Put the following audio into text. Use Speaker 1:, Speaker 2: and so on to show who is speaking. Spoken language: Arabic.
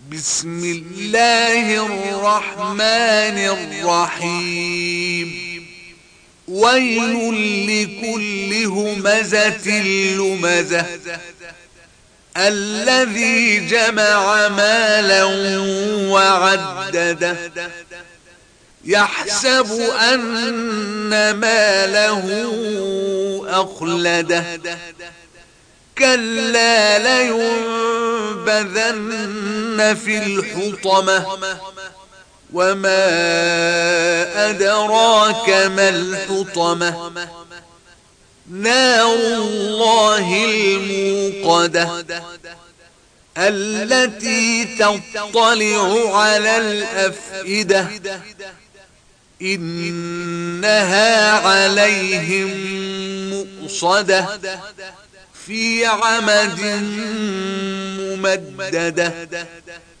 Speaker 1: بسم الله الرحمن الرحيم ويل لكل همزة لمزة الذي جمع مالا وعدده يحسب أن ماله أخلده كلا لينبذن في الحطمة وما أدراك ما الحطمة نار الله الموقدة التي تطلع على الأفئدة إنها عليهم مؤصدة في عمد ممددة